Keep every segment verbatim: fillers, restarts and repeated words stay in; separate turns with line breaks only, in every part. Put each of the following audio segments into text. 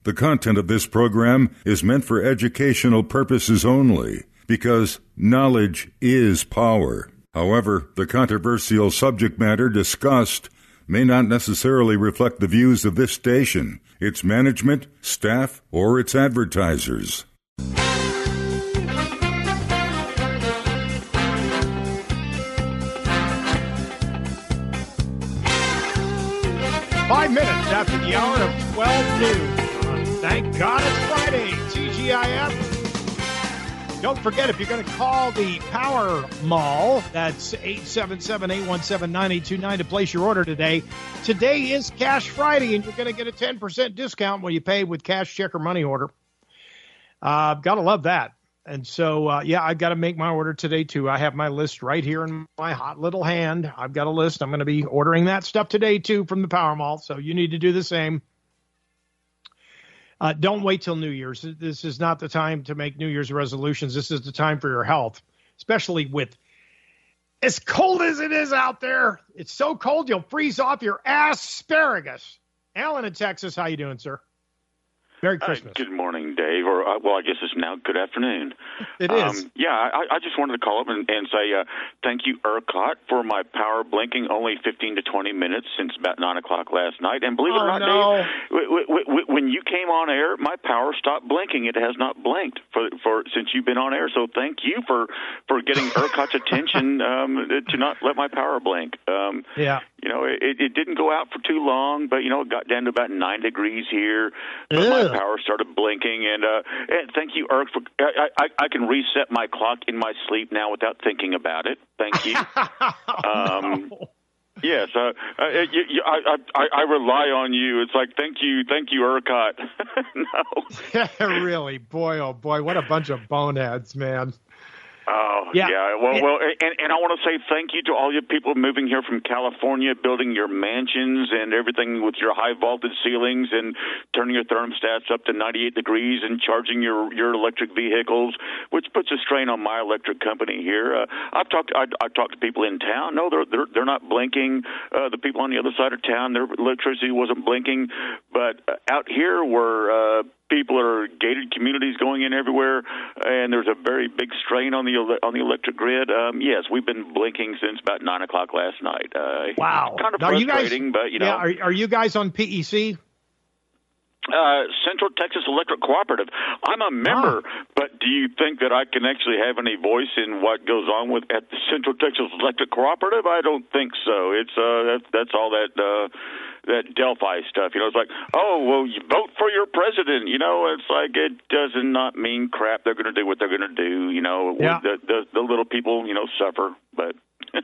The content of this program is meant for educational purposes only, because knowledge is power. However, the controversial subject matter discussed may not necessarily reflect the views of this station, its management, staff, or its advertisers.
Five minutes after the hour of twelve noon. Thank God it's Friday. T G I F. Don't forget, if you're going to call the Power Mall, that's eight seven seven, eight one seven, nine eight two nine to place your order today. Today is Cash Friday, and you're going to get a ten percent discount when you pay with cash, check, or money order. Uh, got to love that. And so, uh, yeah, I've got to make my order today, too. I have my list right here in my hot little hand. I've got a list. I'm going to be ordering that stuff today, too, from the Power Mall. So you need to do the same. Uh, don't wait till New Year's. This is not the time to make New Year's resolutions. This is the time for your health, especially with as cold as it is out there. It's so cold you'll freeze off your asparagus. Alan in Texas, how you doing, sir? Merry Christmas.
Uh, good morning, Dave. Or uh, well, I guess it's now good afternoon.
It is.
Um, yeah, I, I just wanted to call up and, and say uh, thank you, ERCOT, for my power blinking only fifteen to twenty minutes since about nine o'clock last night. And believe it
oh,
or not,
no.
Dave, w- w- w- when you came on air, my power stopped blinking. It has not blinked for for since you've been on air. So thank you for for getting ERCOT's attention um, to not let my power blink. Um,
yeah.
You know, it, it didn't go out for too long, but, you know, it got down to about nine degrees here. But
Ew.
my power started blinking. And, uh, and thank you, ERC. For, I, I, I can reset my clock in my sleep now without thinking about it. Thank you. um,
no.
Yes, uh, uh, you, you, I, I, I rely on you. It's like, thank you, thank you, ERCOT. no.
Yeah, really. Boy, oh, boy, what a bunch of boneheads, man.
Oh,
yeah.
yeah. Well, well, and, and I want to say thank you to all you people moving here from California, building your mansions and everything with your high-voltage ceilings and turning your thermostats up to ninety-eight degrees and charging your, your electric vehicles, which puts a strain on my electric company here. Uh, I've talked I, I've talked to people in town. No, they're they're, they're not blinking. Uh, the people on the other side of town, their electricity wasn't blinking. But uh, out here where uh, people are gated communities going in everywhere, and there's a very big strain on the on the electric grid. Um, yes, we've been blinking since about nine o'clock last night. Uh,
wow,
kind of
now,
frustrating,
you guys,
but you know,
yeah, are, are you guys on P E C?
Uh, Central Texas Electric Cooperative. I'm a member, oh. but do you think that I can actually have any voice in what goes on with at the Central Texas Electric Cooperative? I don't think so. It's uh, that, that's all that. Uh, that Delphi stuff, you know, it's like, oh, well, you vote for your president, you know, it's like, it does not mean crap. They're going to do what they're going to do, you know,
yeah.
the, the, the little people, you know, suffer, but.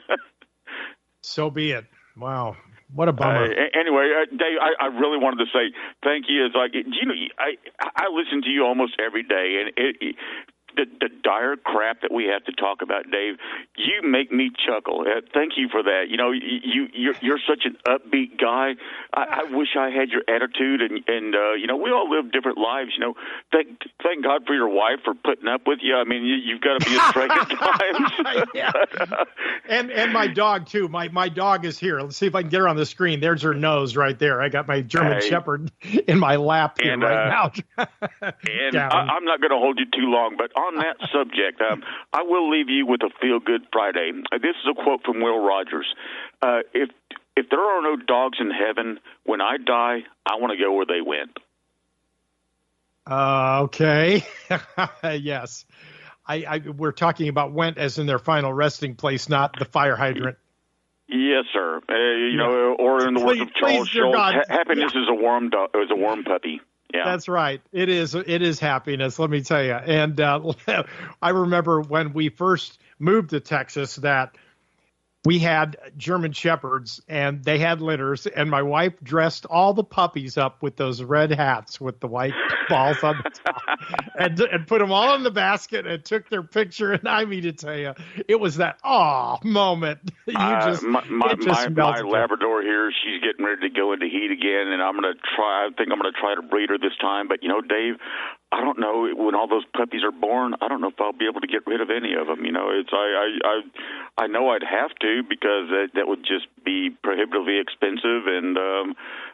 So be it. Wow. What a bummer.
Uh, anyway, uh, Dave, I, I really wanted to say thank you. It's like, you know, I, I listen to you almost every day, and it, it The, the dire crap that we have to talk about, Dave, you make me chuckle. Uh, thank you for that. You know, you, you're, you're such an upbeat guy. I, I wish I had your attitude, and, and uh, you know, we all live different lives. You know, thank thank God for your wife for putting up with you. I mean, you, you've got to be a straight at times.
yeah. and and my dog, too. My, my dog is here. Let's see if I can get her on the screen. There's her nose right there. I got my German
hey.
Shepherd in my lap here
and,
right
uh,
now.
and I, I'm not going to hold you too long, but on that subject, um, I will leave you with a feel-good Friday. Uh, this is a quote from Will Rogers. Uh, if if there are no dogs in heaven, when I die, I want to go where they went.
Uh, okay. yes. I, I we're talking about went as in their final resting place, not the fire hydrant.
Yes, sir. Uh, you yeah. know, or in the words of Charles Schultz, ha- happiness yeah. is a warm do- is a warm puppy. Yeah.
That's right. It is. It is happiness. Let me tell you. And uh, I remember when we first moved to Texas that we had German Shepherds and they had litters, and my wife dressed all the puppies up with those red hats with the white balls on the top and, and put them all in the basket and took their picture. And I mean to tell you, it was that oh moment. You just,
uh, my my,
just
my, my Labrador here, she's getting ready to go into heat again, and I'm going to try. I think I'm going to try to breed her this time. But you know, Dave, I don't know when all those puppies are born. I don't know if I'll be able to get rid of any of them. You know, it's I I I, I know I'd have to because that, that would just be prohibitively expensive. And um,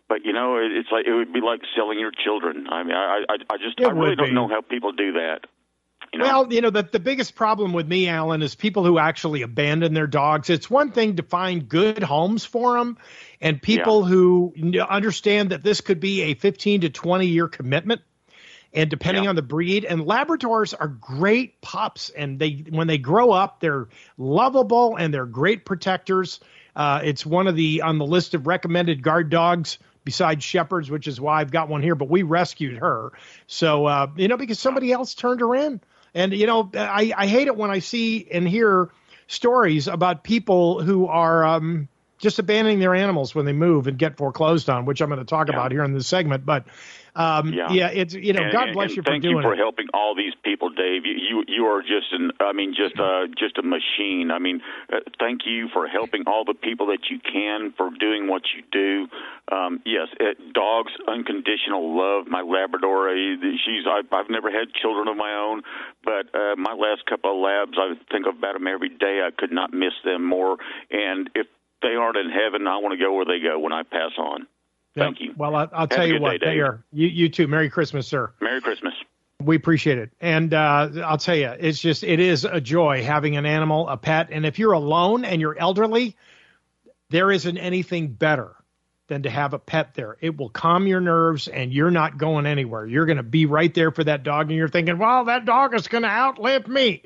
But, you know, it, it's like it would be like selling your children. I mean, I, I, I just
It
I really
would
don't
be.
know how people do that. You know?
Well, you know, the, the biggest problem with me, Alan, is people who actually abandon their dogs. It's one thing to find good homes for them and people
Yeah.
who understand that this could be a fifteen to twenty year commitment. And depending
Yeah.
on the breed, and Labradors are great pups, and they when they grow up, they're lovable and they're great protectors. Uh, it's one of the on the list of recommended guard dogs besides Shepherds, which is why I've got one here. But we rescued her, so uh, you know, because somebody else turned her in. And you know, I, I hate it when I see and hear stories about people who are um, just abandoning their animals when they move and get foreclosed on, which I'm going to talk
Yeah.
about here in this segment. But Um, yeah. yeah, it's, you know,
and,
God
and,
bless
and
you for
thank
doing
you for
it.
helping all these people, Dave. You, you, you are just an, I mean, just, uh, just a machine. I mean, uh, thank you for helping all the people that you can, for doing what you do. Um, yes, it, dogs, unconditional love. My Labrador, she's, I've, I've never had children of my own, but, uh, my last couple of labs, I think about them every day. I could not miss them more. And if they aren't in heaven, I want to go where they go when I pass on. Thank
Yep.
you.
Well, I, I'll
Have
tell
a
you
good
what,
day,
they
Dave.
are. You, you too. Merry Christmas, sir.
Merry Christmas.
We appreciate it. And uh, I'll tell you, it's just, it is a joy having an animal, a pet. And if you're alone and you're elderly, there isn't anything better than to have a pet there. It will calm your nerves and you're not going anywhere. You're going to be right there for that dog. And you're thinking, well, that dog is going to outlive me.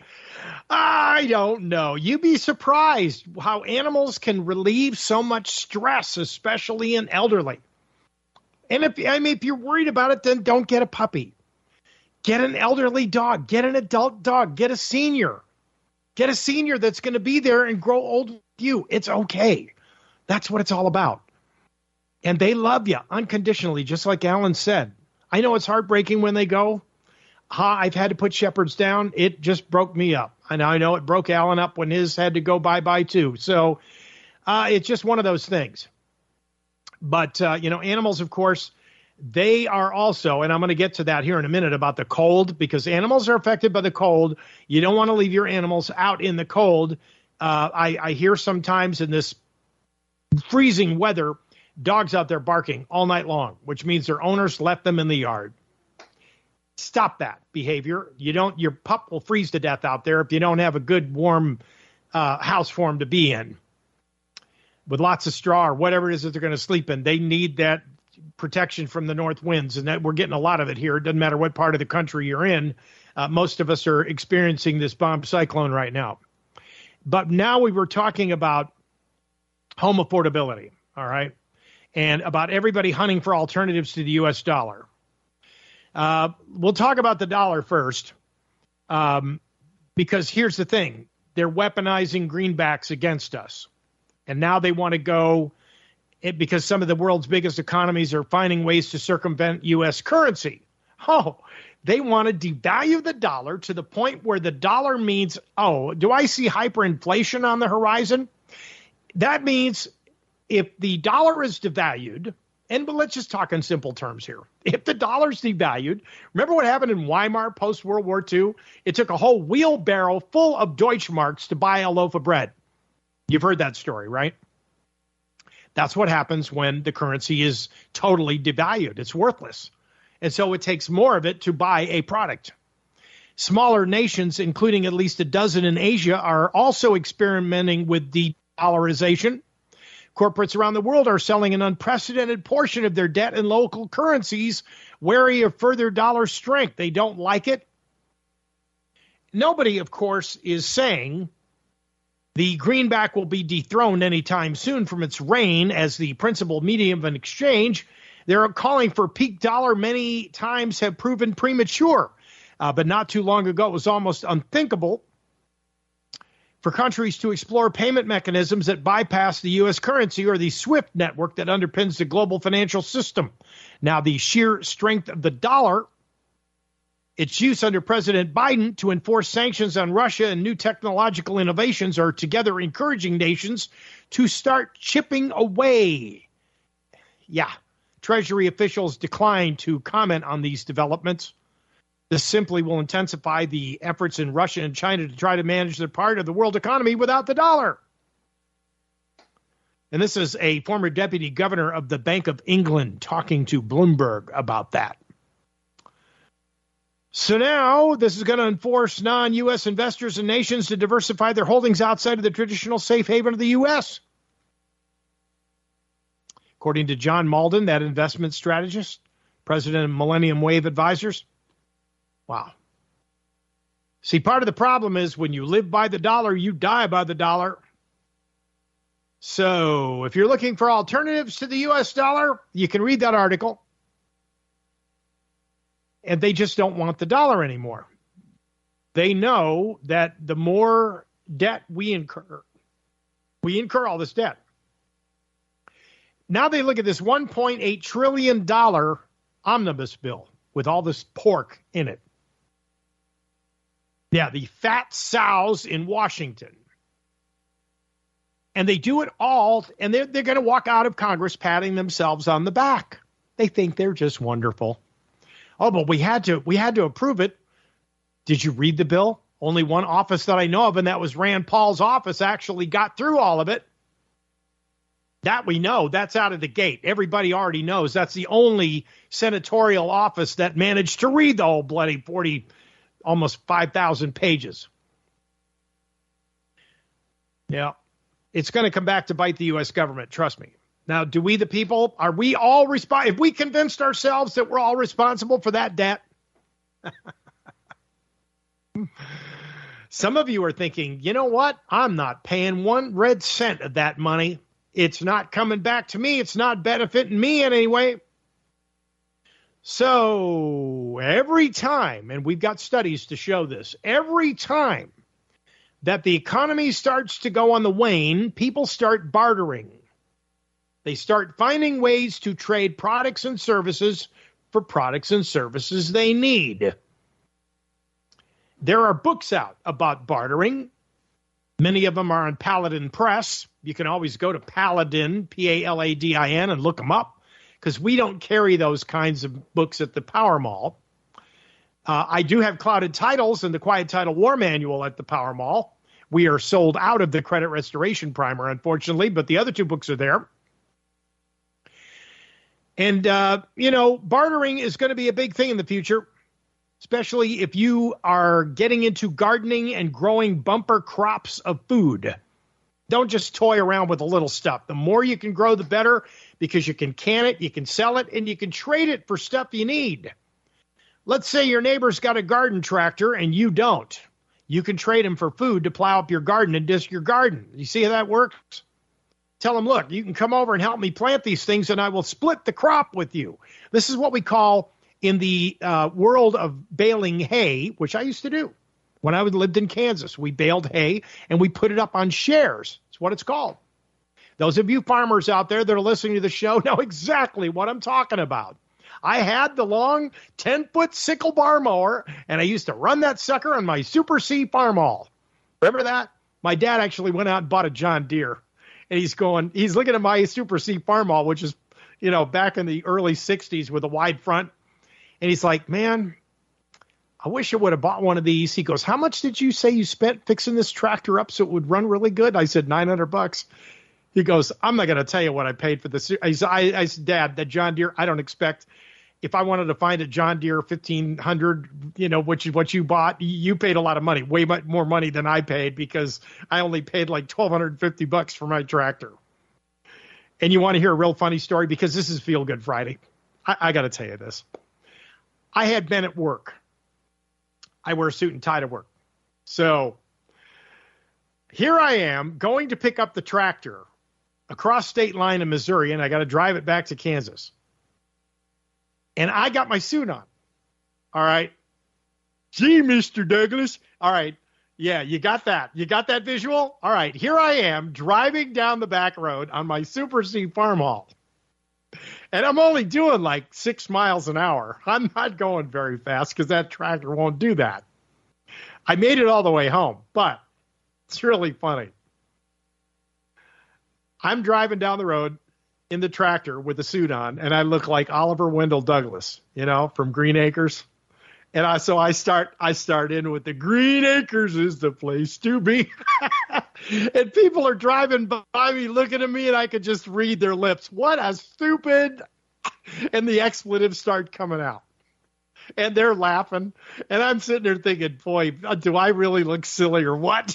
I don't know. You'd be surprised how animals can relieve so much stress, especially in elderly. And if, I mean, if you're worried about it, then don't get a puppy. Get an elderly dog. Get an adult dog. Get a senior. Get a senior that's going to be there and grow old with you. It's okay. That's what it's all about. And they love you unconditionally, just like Alan said. I know it's heartbreaking when they go. I've had to put Shepherds down. It just broke me up. And I know it broke Alan up when his had to go bye-bye too. So uh, it's just one of those things. But, uh, you know, animals, of course, they are also, and I'm going to get to that here in a minute about the cold, because animals are affected by the cold. You don't want to leave your animals out in the cold. Uh, I, I hear sometimes in this freezing weather, dogs out there barking all night long, which means their owners left them in the yard. Stop that behavior. You don't, your pup will freeze to death out there if you don't have a good warm uh, house for them to be in, with lots of straw or whatever it is that they're going to sleep in. They need that protection from the north winds, and that we're getting a lot of it here. It doesn't matter what part of the country you're in. Uh, most of us are experiencing this bomb cyclone right now. But now we were talking about home affordability, all right, and about everybody hunting for alternatives to the U S dollar. Uh, we'll talk about the dollar first, um, because here's the thing. They're weaponizing greenbacks against us. And now they want to go, it, because some of the world's biggest economies are finding ways to circumvent U S currency. Oh, they want to devalue the dollar to the point where the dollar means, oh, do I see hyperinflation on the horizon? That means if the dollar is devalued, and but let's just talk in simple terms here. If the dollar's devalued, remember what happened in Weimar post-World War Two? It took a whole wheelbarrow full of Deutschmarks to buy a loaf of bread. You've heard that story, right? That's what happens when the currency is totally devalued. It's worthless. And so it takes more of it to buy a product. Smaller nations, including at least a dozen in Asia, are also experimenting with de-dollarization. Corporates around the world are selling an unprecedented portion of their debt in local currencies, wary of further dollar strength. They don't like it. Nobody, of course, is saying the greenback will be dethroned anytime soon from its reign as the principal medium of exchange. They're calling for peak dollar many times have proven premature. Uh, but not too long ago, it was almost unthinkable for countries to explore payment mechanisms that bypass the U S currency or the SWIFT network that underpins the global financial system. Now, the sheer strength of the dollar, its use under President Biden to enforce sanctions on Russia and new technological innovations are together encouraging nations to start chipping away. Yeah, Treasury officials declined to comment on these developments. This simply will intensify the efforts in Russia and China to try to manage their part of the world economy without the dollar. And this is a former deputy governor of the Bank of England talking to Bloomberg about that. So now this is going to enforce non-U S investors and nations to diversify their holdings outside of the traditional safe haven of the U S. According to John Malden, that investment strategist, president of Millennium Wave Advisors. Wow. See, part of the problem is when you live by the dollar, you die by the dollar. So if you're looking for alternatives to the U S dollar, you can read that article. And they just don't want the dollar anymore. They know that the more debt we incur, we incur all this debt. Now they look at this one point eight trillion dollars omnibus bill with all this pork in it. Yeah, the fat sows in Washington. And they do it all, and they're, they're going to walk out of Congress patting themselves on the back. They think they're just wonderful. Oh, but we had to we had to approve it. Did you read the bill? Only one office that I know of, and that was Rand Paul's office, actually got through all of it. That we know. That's out of the gate. Everybody already knows. That's the only senatorial office that managed to read the whole bloody forty, almost five thousand pages. Yeah. It's going to come back to bite the U S government. Trust me. Now, do we, the people, are we all responsible? If we convinced ourselves that we're all responsible for that debt? Some of you are thinking, you know what? I'm not paying one red cent of that money. It's not coming back to me. It's not benefiting me in any way. So every time, and we've got studies to show this, every time that the economy starts to go on the wane, people start bartering. They start finding ways to trade products and services for products and services they need. There are books out about bartering. Many of them are on Paladin Press. You can always go to Paladin, P A L A D I N, and look them up, because we don't carry those kinds of books at the Power Mall. Uh, I do have Clouded Titles and the Quiet Title War Manual at the Power Mall. We are sold out of the Credit Restoration Primer, unfortunately, but the other two books are there. And, uh, you know, bartering is going to be a big thing in the future, especially if you are getting into gardening and growing bumper crops of food. Don't just toy around with the little stuff. The more you can grow, the better, because you can can it, you can sell it, and you can trade it for stuff you need. Let's say your neighbor's got a garden tractor and you don't. You can trade him for food to plow up your garden and disc your garden. You see how that works? Tell him, look, you can come over and help me plant these things, and I will split the crop with you. This is what we call, in the uh, world of baling hay, which I used to do when I lived in Kansas. We baled hay, and we put it up on shares. That's what it's called. Those of you farmers out there that are listening to the show know exactly what I'm talking about. I had the long ten-foot sickle bar mower, and I used to run that sucker on my Super C farm haul. Remember that? My dad actually went out and bought a John Deere, and he's going, he's looking at my Super C farm haul, which is, you know, back in the early sixties with a wide front. And he's like, man, I wish I would have bought one of these. He goes, how much did you say you spent fixing this tractor up so it would run really good? I said, nine hundred bucks. He goes, I'm not going to tell you what I paid for this. I said, I, I said, Dad, that John Deere, I don't expect, if I wanted to find a John Deere fifteen hundred, you know, which is what you bought, you paid a lot of money, way much more money than I paid, because I only paid like twelve fifty bucks for my tractor. And you want to hear a real funny story, because this is Feel Good Friday. I, I got to tell you this. I had been at work. I wear a suit and tie to work. So here I am going to pick up the tractor across state line in Missouri, and I got to drive it back to Kansas. And I got my suit on. All right. Gee, Mister Douglas. All right. Yeah, you got that. You got that visual? All right. Here I am driving down the back road on my Super C farm haul. And I'm only doing like six miles an hour. I'm not going very fast because that tractor won't do that. I made it all the way home, but it's really funny. I'm driving down the road in the tractor with the suit on, and I look like Oliver Wendell Douglas, you know, from Green Acres. And I, so I start, I start in with the Green Acres is the place to be. And people are driving by me, looking at me, and I could just read their lips. What a stupid, and the expletives start coming out. And they're laughing, and I'm sitting there thinking, boy, do I really look silly or what?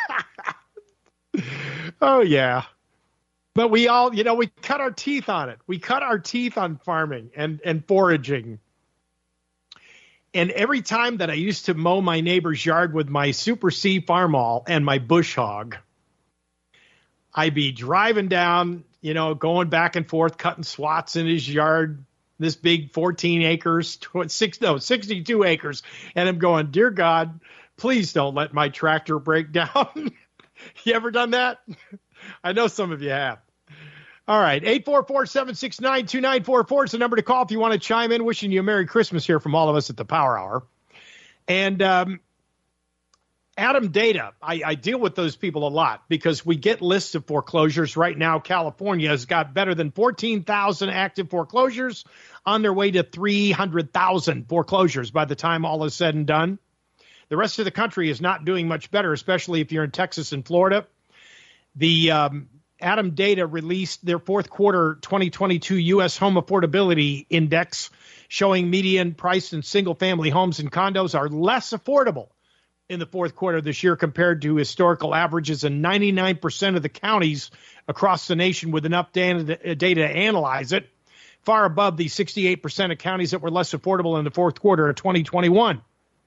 Oh, yeah. But we all, you know, we cut our teeth on it. We cut our teeth on farming and, and foraging. And every time that I used to mow my neighbor's yard with my Super C Farmall and my bush hog, I'd be driving down, you know, going back and forth, cutting swaths in his yard, this big fourteen acres, six, no, sixty-two acres. And I'm going, dear God, please don't let my tractor break down. You ever done that? I know some of you have. All right, eight four four, seven six nine, two nine four four is the number to call if you want to chime in. Wishing you a Merry Christmas here from all of us at the Power Hour. And um, Adam Data, I, I deal with those people a lot because we get lists of foreclosures. Right now, California has got better than fourteen thousand active foreclosures, on their way to three hundred thousand foreclosures by the time all is said and done. The rest of the country is not doing much better, especially if you're in Texas and Florida. The um, Adam Data released their fourth quarter twenty twenty-two U S Home Affordability Index, showing median price in single-family homes and condos are less affordable in the fourth quarter of this year compared to historical averages in ninety-nine percent of the counties across the nation with enough data, data to analyze it, far above the sixty-eight percent of counties that were less affordable in the fourth quarter of twenty twenty-one.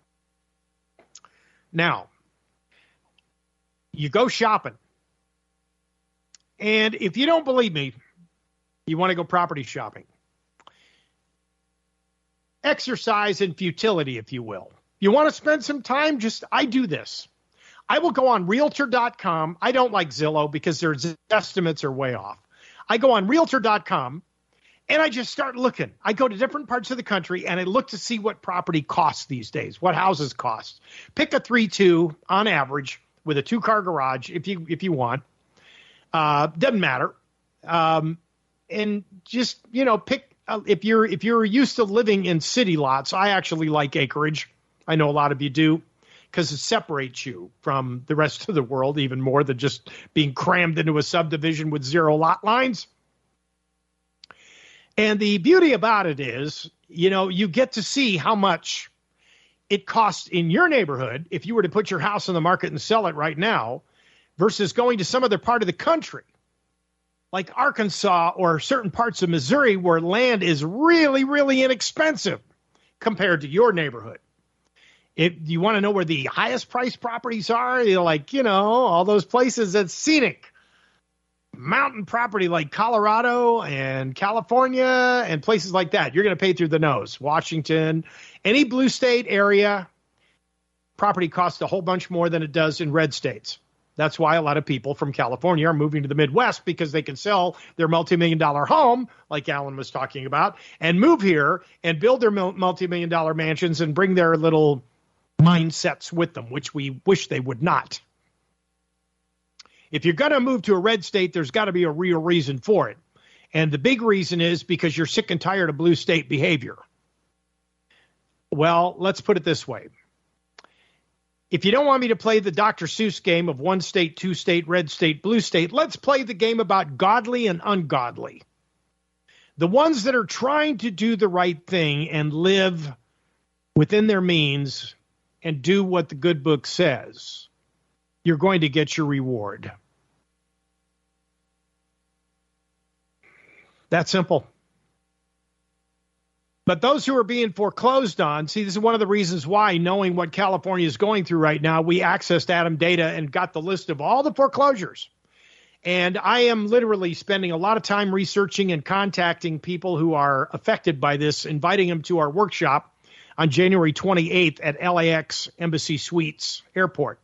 Now, you go shopping. And if you don't believe me, you want to go property shopping. Exercise in futility, if you will. You want to spend some time? Just, I do this. I will go on Realtor dot com. I don't like Zillow because their estimates are way off. I go on Realtor dot com and I just start looking. I go to different parts of the country and I look to see what property costs these days, what houses cost. Pick a three two on average with a two-car garage if you if you want. Uh, doesn't matter. Um, and just, you know, pick, uh, if you're, if you're used to living in city lots, I actually like acreage. I know a lot of you do because it separates you from the rest of the world even more than just being crammed into a subdivision with zero lot lines. And the beauty about it is, you know, you get to see how much it costs in your neighborhood if you were to put your house on the market and sell it right now, versus going to some other part of the country, like Arkansas or certain parts of Missouri, where land is really, really inexpensive compared to your neighborhood. If you want to know where the highest priced properties are, you're like, you know, all those places that's scenic. Mountain property like Colorado and California and places like that, you're going to pay through the nose. Washington, any blue state area, property costs a whole bunch more than it does in red states. That's why a lot of people from California are moving to the Midwest, because they can sell their multi-million dollar home, like Alan was talking about, and move here and build their multi-million dollar mansions and bring their little mindsets with them, which we wish they would not. If you're going to move to a red state, there's got to be a real reason for it. And the big reason is because you're sick and tired of blue state behavior. Well, let's put it this way. If you don't want me to play the Doctor Seuss game of one state, two state, red state, blue state, let's play the game about godly and ungodly. The ones that are trying to do the right thing and live within their means and do what the good book says, you're going to get your reward. That simple. But those who are being foreclosed on, see, this is one of the reasons why, knowing what California is going through right now, we accessed Adam Data and got the list of all the foreclosures. And I am literally spending a lot of time researching and contacting people who are affected by this, inviting them to our workshop on January twenty-eighth at L A X Embassy Suites Airport.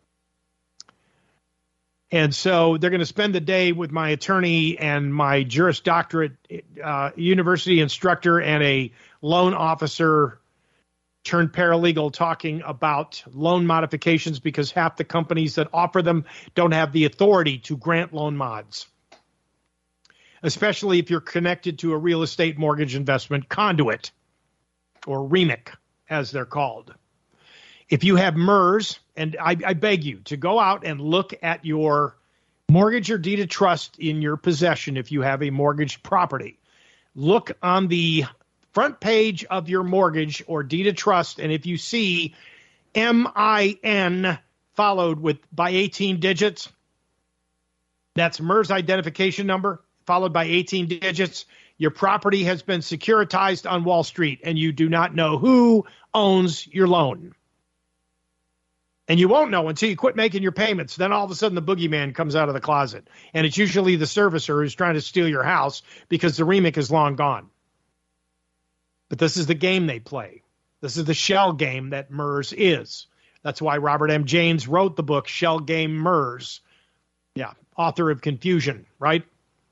And so they're going to spend the day with my attorney and my Juris Doctorate uh, university instructor and a loan officer turned paralegal talking about loan modifications, because half the companies that offer them don't have the authority to grant loan mods, especially if you're connected to a real estate mortgage investment conduit, or R E M I C, as they're called. If you have M E R S, and I, I beg you to go out and look at your mortgage or deed of trust in your possession if you have a mortgaged property. Look on the front page of your mortgage or deed of trust, and if you see M I N followed with by eighteen digits, that's M E R S identification number, followed by eighteen digits. Your property has been securitized on Wall Street, and you do not know who owns your loan. And you won't know until you quit making your payments. Then all of a sudden the boogeyman comes out of the closet. And it's usually the servicer who's trying to steal your house because the remake is long gone. But this is the game they play. This is the shell game that M E R S is. That's why Robert M. James wrote the book Shell Game M E R S. Yeah, author of Confusion, right?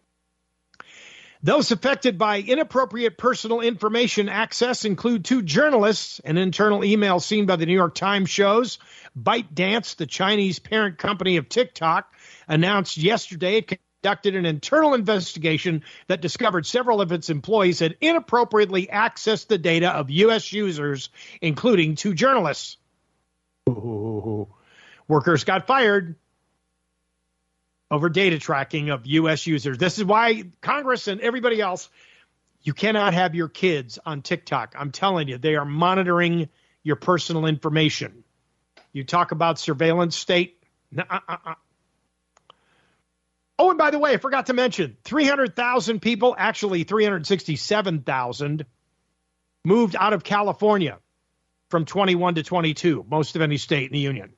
Those affected by inappropriate personal information access include two journalists. An internal email seen by the New York Times shows ByteDance, the Chinese parent company of TikTok, announced yesterday it conducted an internal investigation that discovered several of its employees had inappropriately accessed the data of U S users, including two journalists. Ooh. Workers got fired over data tracking of U S users. This is why Congress and everybody else, you cannot have your kids on TikTok. I'm telling you, they are monitoring your personal information. You talk about surveillance state. Nuh-uh-uh-uh. Oh, and by the way, I forgot to mention, three hundred thousand people, actually three hundred sixty-seven thousand, moved out of California from twenty-one to twenty-two, most of any state in the union.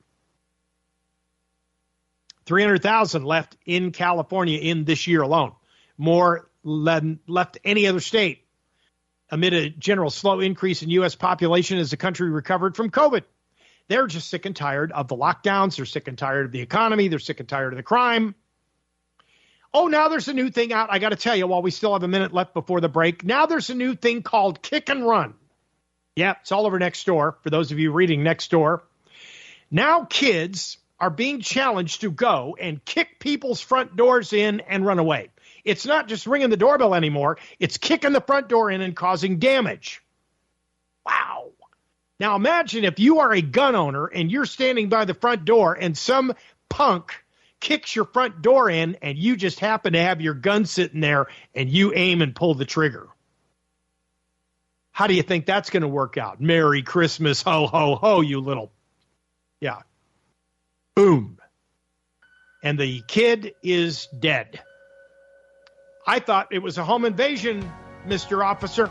three hundred thousand left in California in this year alone, more than left any other state, amid a general slow increase in U S population as the country recovered from COVID. They're just sick and tired of the lockdowns. They're sick and tired of the economy. They're sick and tired of the crime. Oh, now there's a new thing out. I got to tell you, while we still have a minute left before the break, now there's a new thing called Kick and Run. Yeah, it's all over Nextdoor, for those of you reading Nextdoor. Now kids are being challenged to go and kick people's front doors in and run away. It's not just ringing the doorbell anymore. It's kicking the front door in and causing damage. Wow. Now imagine if you are a gun owner and you're standing by the front door and some punk kicks your front door in and you just happen to have your gun sitting there and you aim and pull the trigger. How do you think that's going to work out? Merry Christmas, ho, ho, ho, you little. Yeah. Boom. And the kid is dead. I thought it was a home invasion, Mister Officer.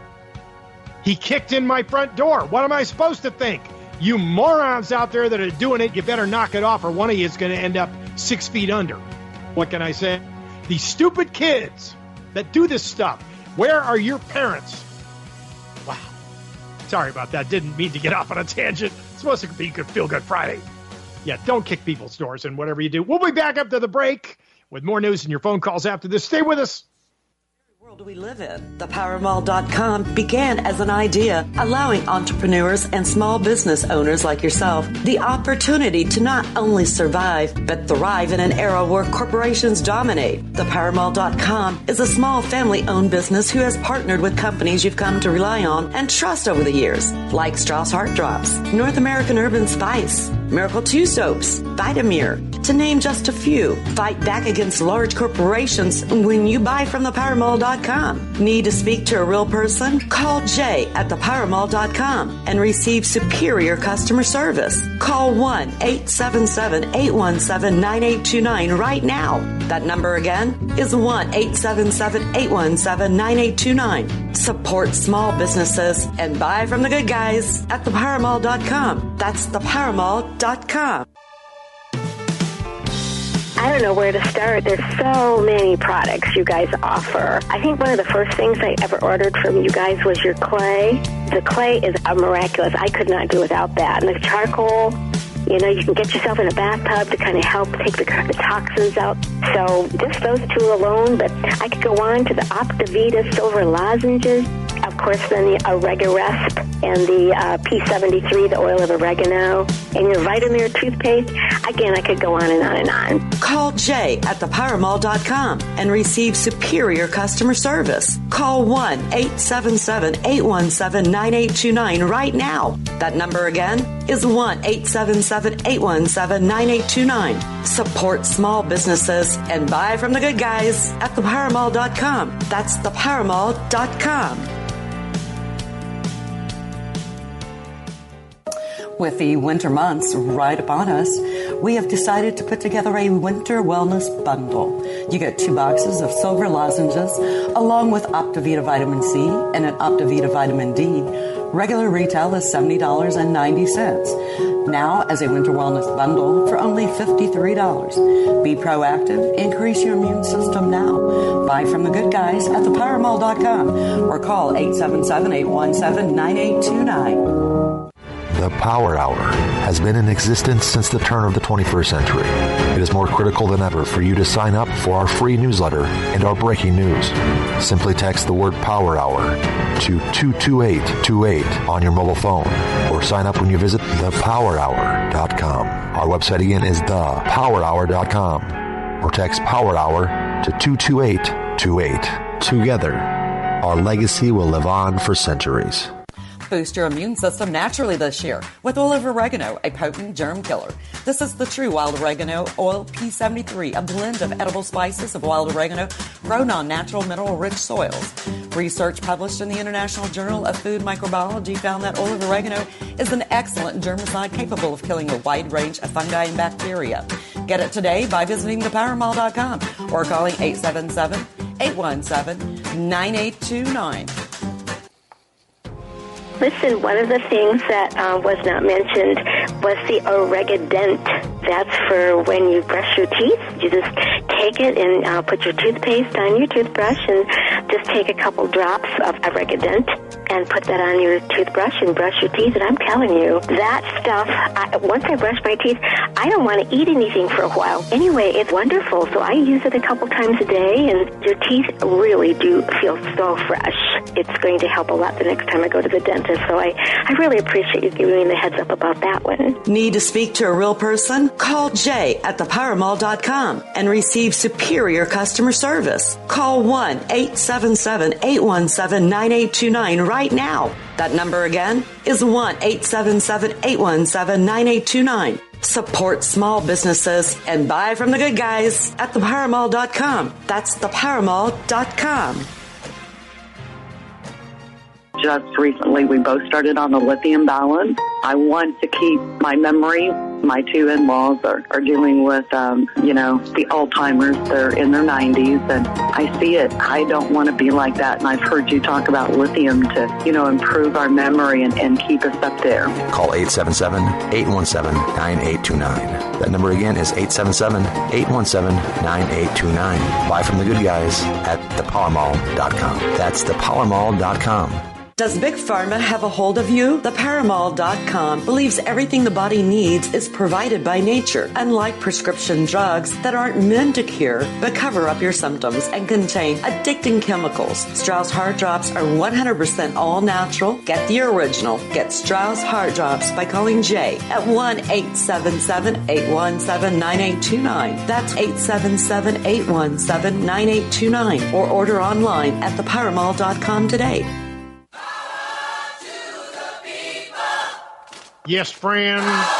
He kicked in my front door. What am I supposed to think? You morons out there that are doing it, you better knock it off or one of you is going to end up six feet under. What can I say? These stupid kids that do this stuff. Where are your parents? Wow. Sorry about that. Didn't mean to get off on a tangent. It's supposed to be good, Feel Good Friday. Yeah, don't kick people's doors and whatever you do. We'll be back up to the break with more news and your phone calls after this. Stay with us.
World we live in. The power mall dot com began as an idea allowing entrepreneurs and small business owners like yourself the opportunity to not only survive but thrive in an era where corporations dominate. The power mall dot com is a small family-owned business who has partnered with companies you've come to rely on and trust over the years, like Strauss Heart Drops, North American Urban Spice, Miracle two Soaps, Vitamir, to name just a few. Fight back against large corporations when you buy from the power mall dot com. Need to speak to a real person? Call Jay at the power mall dot com and receive superior customer service. Call one eight seven seven, eight one seven, nine eight two nine right now. That number again is one eight seven seven, eight one seven, nine eight two nine. Support small businesses and buy from the good guys at the power mall dot com. That's the power mall dot com.
I don't know where to start. There's so many products you guys offer. I think one of the first things I ever ordered from you guys was your clay. The clay is a miraculous. I could not do without that. And the charcoal, you know, you can get yourself in a bathtub to kind of help take the, the toxins out. So just those two alone, but I could go on to the Optavita silver lozenges. A of course, then the Oregarest and the uh, P seventy-three, the oil of oregano, and your Vitamir toothpaste. Again, I could go on and on and on.
Call Jay at the power mall dot com and receive superior customer service. Call one eight seven seven, eight one seven, nine eight two nine right now. That number again is one eight seven seven, eight one seven, nine eight two nine. Support small businesses and buy from the good guys at the power mall dot com. That's the power mall dot com. With the winter months right upon us, we have decided to put together a winter wellness bundle. You get two boxes of silver lozenges along with Optivita Vitamin C and an Optivita Vitamin D. Regular retail is seventy dollars and ninety cents. Now, as a winter wellness bundle for only fifty-three dollars. Be proactive. Increase your immune system now. Buy from the good guys at the power mall dot com or call eight seven seven, eight one seven, nine eight two nine.
The Power Hour has been in existence since the turn of the twenty-first century. It is more critical than ever for you to sign up for our free newsletter and our breaking news. Simply text the word Power Hour to two two eight two eight on your mobile phone or sign up when you visit the power hour dot com. Our website again is the power hour dot com or text Power Hour to two two eight two eight. Together, our legacy will live on for centuries.
Boost your immune system naturally this year with oil of oregano, a potent germ killer. This is the true wild oregano oil P seventy-three, a blend of edible spices of wild oregano grown on natural mineral-rich soils. Research published in the International Journal of Food Microbiology found that oil of oregano is an excellent germicide capable of killing a wide range of fungi and bacteria. Get it today by visiting the power mall dot com or calling eight seven seven, eight one seven, nine eight two nine.
Listen, one of the things that uh, was not mentioned was the Oregadent. That's for when you brush your teeth. You just take it and uh, put your toothpaste on your toothbrush and just take a couple drops of Oregadent and put that on your toothbrush and brush your teeth. And I'm telling you, that stuff, I, once I brush my teeth, I don't want to eat anything for a while. Anyway, it's wonderful. So I use it a couple times a day, and your teeth really do feel so fresh. It's going to help a lot the next time I go to the dentist. So I, I really appreciate you giving me the heads up about that one.
Need to speak to a real person? Call Jay at the power mall dot com and receive superior customer service. Call one eight seven seven, eight one seven, nine eight two nine right now. That number again is one eight seven seven, eight one seven, nine eight two nine. Support small businesses and buy from the good guys at the power mall dot com. That's the power mall dot com.
Just recently, we both started on the lithium balance. I want to keep my memory. My two in-laws are, are dealing with, um, you know, the Alzheimer's. They're in their nineties, and I see it. I don't want to be like that, and I've heard you talk about lithium to, you know, improve our memory and, and keep us up there.
Call eight seven seven, eight one seven, nine eight two nine. That number again is eight seven seven, eight one seven, nine eight two nine. Buy from the good guys at the power mall dot com. That's the power mall dot com.
Does Big Pharma have a hold of you? The power mall dot com believes everything the body needs is provided by nature, unlike prescription drugs that aren't meant to cure but cover up your symptoms and contain addicting chemicals. Strauss Heart Drops are one hundred percent all natural. Get the original. Get Strauss Heart Drops by calling Jay at one eight seven seven, eight one seven, nine eight two nine. That's eight seven seven, eight one seven, nine eight two nine. Or order online at the power mall dot com today.
Yes, friend.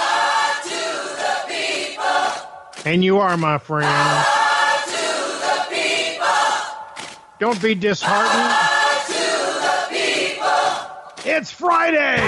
And you are, my friend. Don't be disheartened. It's Friday.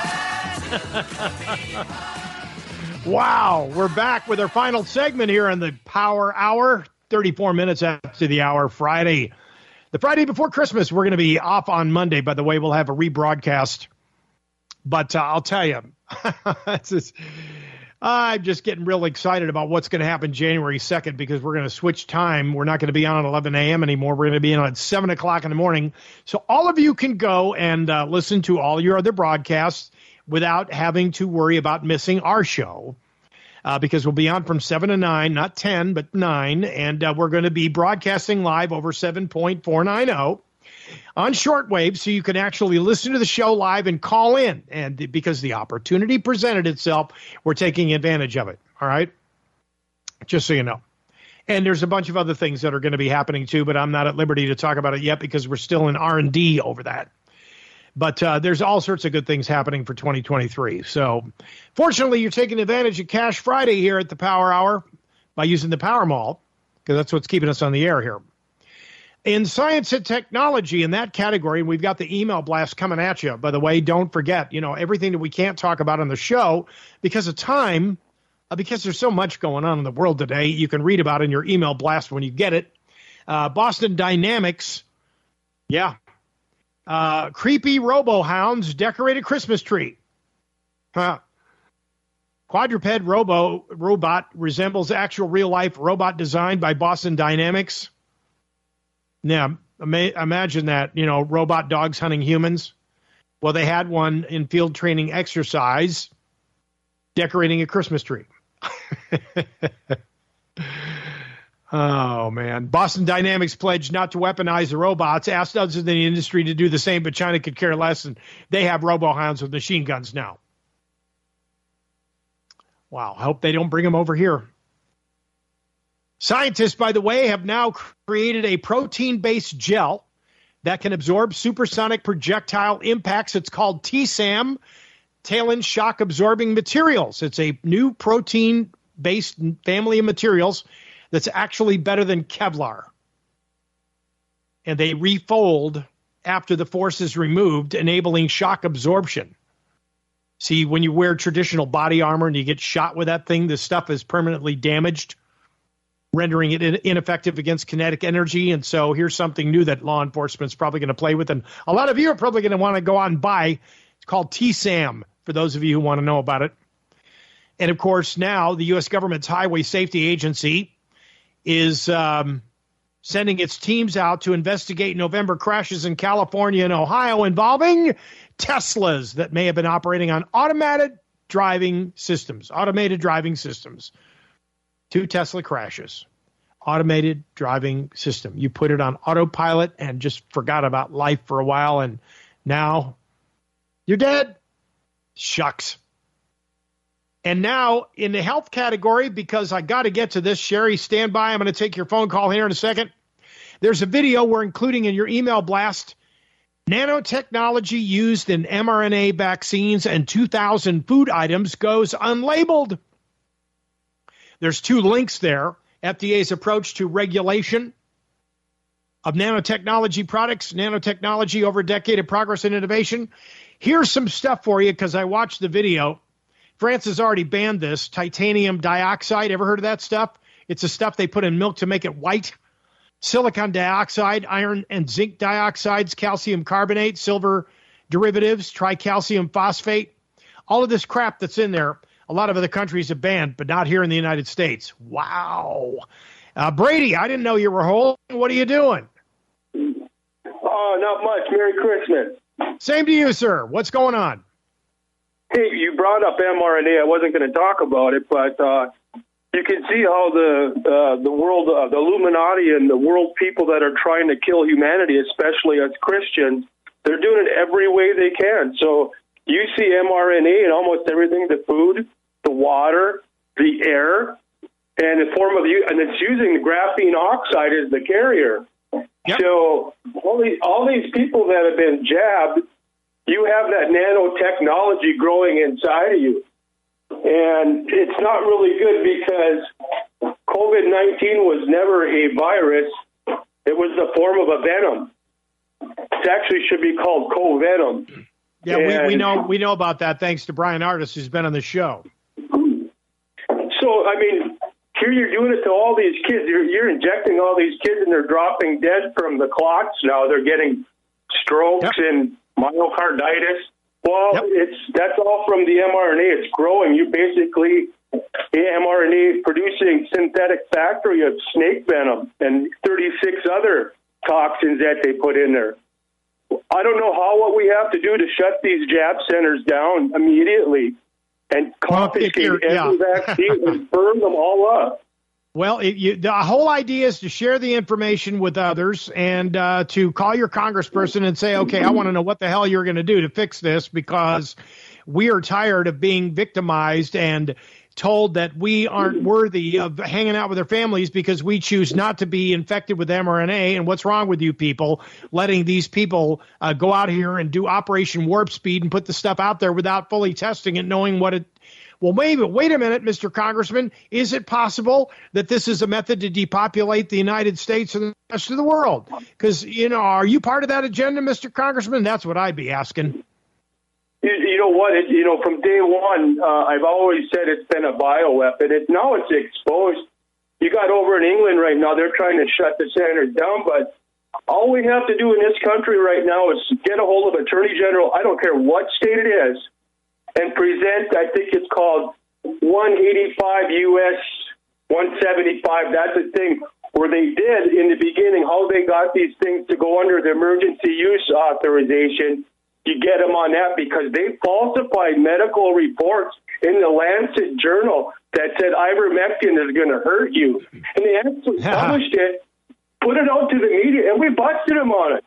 Wow, we're back with our final segment here on the Power Hour. thirty-four minutes after the hour, Friday. The Friday before Christmas, we're going to be off on Monday. By the way, we'll have a rebroadcast. But uh, I'll tell you, it's just, I'm just getting real excited about what's going to happen January second, because we're going to switch time. We're not going to be on at eleven a.m. anymore. We're going to be on at seven o'clock in the morning. So all of you can go and uh, listen to all your other broadcasts without having to worry about missing our show, uh, because we'll be on from seven to nine, not ten, but nine. And uh, we're going to be broadcasting live over seven point four nine zero. on shortwave, so you can actually listen to the show live and call in. And because the opportunity presented itself, we're taking advantage of it. All right? Just so you know. And there's a bunch of other things that are going to be happening too, but I'm not at liberty to talk about it yet because we're still in R and D over that. But uh, there's all sorts of good things happening for twenty twenty-three. So fortunately, you're taking advantage of Cash Friday here at the Power Hour by using the Power Mall, because that's what's keeping us on the air here. In science and technology, in that category, we've got the email blast coming at you. By the way, don't forget, you know, everything that we can't talk about on the show because of time, uh, because there's so much going on in the world today, you can read about in your email blast when you get it. Uh, Boston Dynamics, yeah. Uh, creepy robo-hounds decorate a Christmas tree. Huh. Quadruped robo robot resembles actual real-life robot designed by Boston Dynamics. Now, ima- imagine that, you know, robot dogs hunting humans. Well, they had one in field training exercise decorating a Christmas tree. Oh, man. Boston Dynamics pledged not to weaponize the robots, asked others in the industry to do the same, but China could care less, and they have robo-hounds with machine guns now. Wow, I hope they don't bring them over here. Scientists, by the way, have now created a protein-based gel that can absorb supersonic projectile impacts. It's called T SAM, Talon Shock Absorbing Materials. It's a new protein-based family of materials that's actually better than Kevlar. And they refold after the force is removed, enabling shock absorption. See, when you wear traditional body armor and you get shot with that thing, the stuff is permanently damaged, rendering it ineffective against kinetic energy. And so here's something new that law enforcement's probably going to play with. And a lot of you are probably going to want to go out and buy. It's called T SAM, for those of you who want to know about it. And, of course, now the U S government's Highway Safety Agency is um, sending its teams out to investigate November crashes in California and Ohio involving Teslas that may have been operating on automated driving systems, automated driving systems. Two Tesla crashes, automated driving system. You put it on autopilot and just forgot about life for a while, and now you're dead. Shucks. And now in the health category, because I got to get to this, Sherry, stand by. I'm going to take your phone call here in a second. There's a video we're including in your email blast. Nanotechnology used in mRNA vaccines and two thousand food items goes unlabeled. There's two links there. F D A's approach to regulation of nanotechnology products, nanotechnology over a decade of progress and innovation. Here's some stuff for you because I watched the video. France has already banned this. Titanium dioxide. Ever heard of that stuff? It's the stuff they put in milk to make it white. Silicon dioxide, iron and zinc dioxides, calcium carbonate, silver derivatives, tricalcium phosphate. All of this crap that's in there, a lot of other countries have banned, but not here in the United States. Wow. Uh, Brady, I didn't know you were holding. What are you doing?
Oh, not much. Merry Christmas.
Same to you, sir. What's going on?
Hey, you brought up mRNA. I wasn't going to talk about it, but uh, you can see how the uh, the world, uh, the Illuminati and the world people that are trying to kill humanity, especially as Christians, they're doing it every way they can. So you see mRNA in almost everything, the food, the water, the air, and in form of, and it's using the graphene oxide as the carrier. Yep. So all these, all these people that have been jabbed, you have that nanotechnology growing inside of you. And it's not really good because COVID nineteen was never a virus. It was the form of a venom. It actually should be called covenom.
Yeah, we, we know we know about that thanks to Brian Artis, who's been on the show.
So, I mean, here you're doing it to all these kids. You're, you're injecting all these kids, and they're dropping dead from the clots now. They're getting strokes yep. and myocarditis. Well, yep. it's that's all from the mRNA. It's growing. You basically, the mRNA is producing synthetic factory of snake venom and thirty-six other toxins that they put in there. I don't know how what we have to do to shut these jab centers down immediately and confiscate well, every yeah. vaccine and burn them all up.
Well, it, you, the whole idea is to share the information with others and uh, to call your congressperson and say, okay, I want to know what the hell you're going to do to fix this, because we are tired of being victimized and told that we aren't worthy of hanging out with our families because we choose not to be infected with M R N A. And what's wrong with you people letting these people uh, go out here and do Operation Warp Speed and put the stuff out there without fully testing it, knowing what it Well, wait, wait a minute, Mister Congressman. Is it possible that this is a method to depopulate the United States and the rest of the world? Because, you know, are you part of that agenda, Mister Congressman? That's what I'd be asking.
You, you know what? It, you know, from day one, uh, I've always said it's been a bioweapon. It, now it's exposed. You got over in England right now, they're trying to shut the senators down, but all we have to do in this country right now is get a hold of Attorney General, I don't care what state it is, and present, I think it's called one eighty-five U S one seventy-five. That's a thing where they did in the beginning how they got these things to go under the emergency use authorization. You get them on that because they falsified medical reports in the Lancet Journal that said ivermectin is going to hurt you. And they actually published it, put it out to the media, and we busted them on it.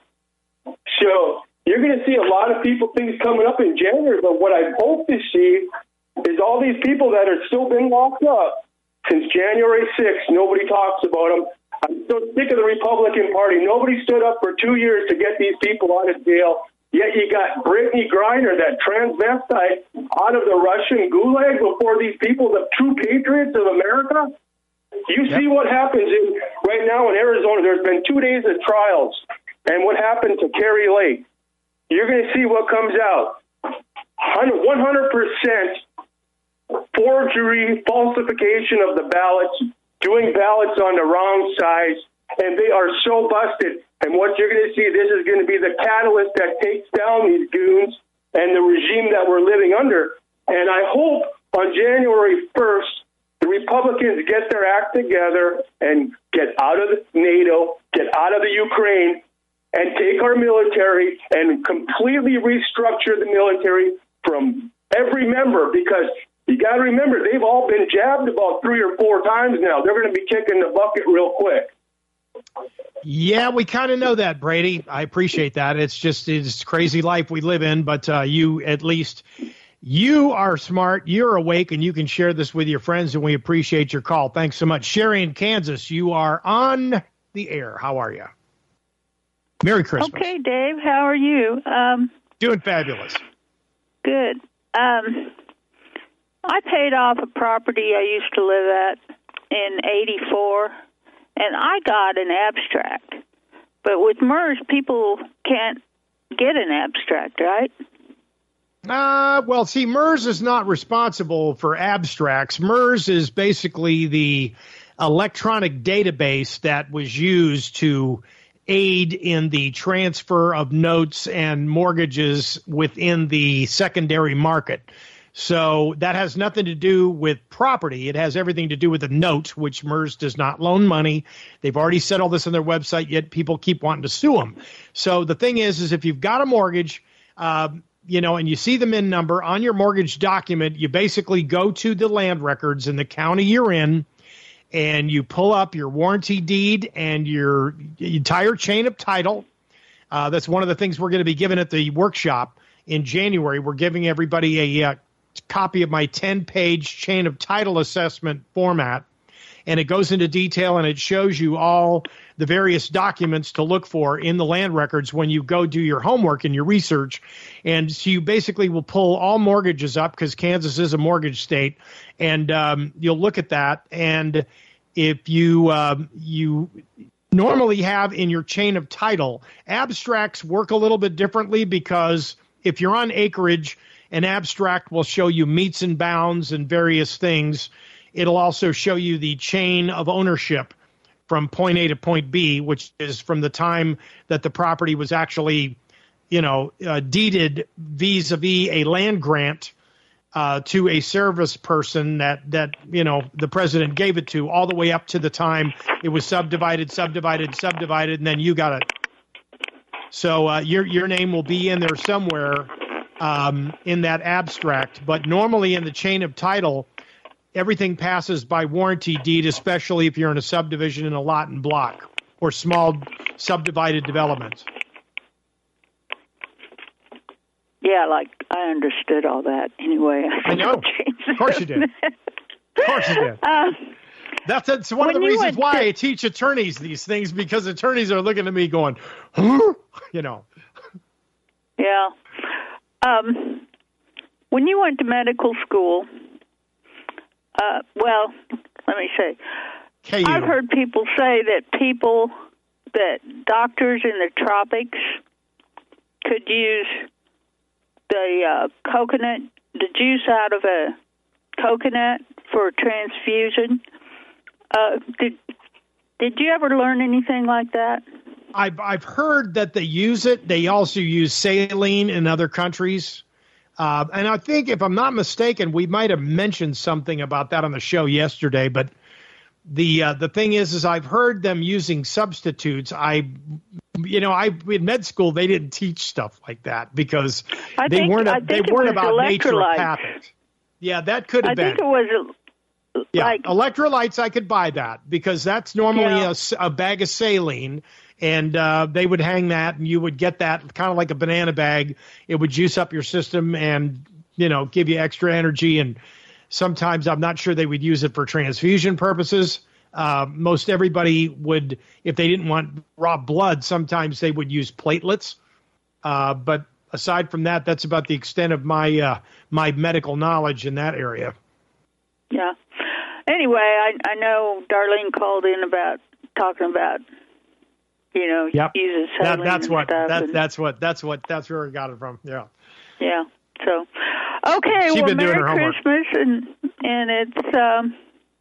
So you're going to see a lot of people, things coming up in January, but what I hope to see is all these people that are still been locked up since January sixth. Nobody talks about them. I'm so sick of the Republican Party. Nobody stood up for two years to get these people out of jail. Yet you got Brittany Griner, that transvestite, out of the Russian gulag before these people, the true patriots of America. You yep. see what happens in, right now in Arizona. There's been two days of trials. And what happened to Carrie Lake? You're going to see what comes out. one hundred percent forgery, falsification of the ballots, doing ballots on the wrong size, and they are so busted. And what you're going to see, this is going to be the catalyst that takes down these goons and the regime that we're living under. And I hope on January first, the Republicans get their act together and get out of NATO, get out of the Ukraine, and take our military and completely restructure the military from every member, because you got to remember, they've all been jabbed about three or four times now. They're going to be kicking the bucket real quick.
Yeah, we kind of know that, Brady. I appreciate that. It's just it's crazy life we live in, but uh, you at least you are smart, you're awake, and you can share this with your friends, and we appreciate your call. Thanks so much. Sherry in Kansas, you are on the air. How are you? Merry Christmas.
Okay, Dave, how are you? Um,
Doing fabulous.
Good. Um, I paid off a property I used to live at in eighty-four, and I got an abstract. But with MERS, people can't get an abstract, right?
Uh, well, see, MERS is not responsible for abstracts. MERS is basically the electronic database that was used to aid in the transfer of notes and mortgages within the secondary market. So that has nothing to do with property. It has everything to do with the note, which MERS does not loan money. They've already said all this on their website, yet people keep wanting to sue them. So the thing is, is if you've got a mortgage, uh, you know, and you see the M I N number on your mortgage document, you basically go to the land records in the county you're in, and you pull up your warranty deed and your entire chain of title. Uh, that's one of the things we're going to be giving at the workshop in January. We're giving everybody a uh, copy of my ten-page chain of title assessment format, and it goes into detail, and it shows you all the various documents to look for in the land records when you go do your homework and your research. And so you basically will pull all mortgages up, because Kansas is a mortgage state, and um, you'll look at that. And if you um, you normally have in your chain of title, abstracts work a little bit differently, because if you're on acreage, an abstract will show you meets and bounds and various things. It'll also show you the chain of ownership from point A to point B, which is from the time that the property was actually, you know, uh, deeded vis-a-vis a land grant uh, to a service person that, that, you know, the president gave it to, all the way up to the time it was subdivided, subdivided, subdivided, and then you got it. So uh, your your name will be in there somewhere um, in that abstract. But normally in the chain of title, everything passes by warranty deed, especially if you're in a subdivision in a lot and block or small subdivided developments.
Yeah, like I understood all that anyway. I,
I know. Of course you did. Of course you did. Uh, that's, that's one of the reasons why to, I teach attorneys these things, because attorneys are looking at me going, huh? You know.
Yeah. Um, when you went to medical school, uh, well, let me say,
K U.
I've heard people say that people, that doctors in the tropics could use the uh, coconut, the juice out of a coconut for transfusion. Uh, did did you ever learn anything like that?
I've I've heard that they use it. They also use saline in other countries, uh, and I think, if I'm not mistaken, we might have mentioned something about that on the show yesterday. But the uh, the thing is, is I've heard them using substitutes. I, you know, I in med school they didn't teach stuff like that because
I
they
think,
weren't a,
I think
they
it
weren't
was
about
electrolytes.
naturopathic. Yeah, that could have
I
been.
think it was.
Yeah,
like,
electrolytes, I could buy that because that's normally
yeah.
a, a bag of saline, and uh, they would hang that, and you would get that kind of like a banana bag. It would juice up your system and, you know, give you extra energy. And sometimes I'm not sure they would use it for transfusion purposes. Uh, most everybody would, if they didn't want raw blood, sometimes they would use platelets. Uh, but aside from that, that's about the extent of my uh, my medical knowledge in that area.
Yeah. Anyway, I I know Darlene called in about talking about, you know,
yep.
using
that,
saline
that's
and
what
stuff.
that,
and,
that's what that's what that's where we got it from. Yeah.
Yeah. So, okay.
She's
well,
been doing
Merry
her homework.
Christmas, and and it's um,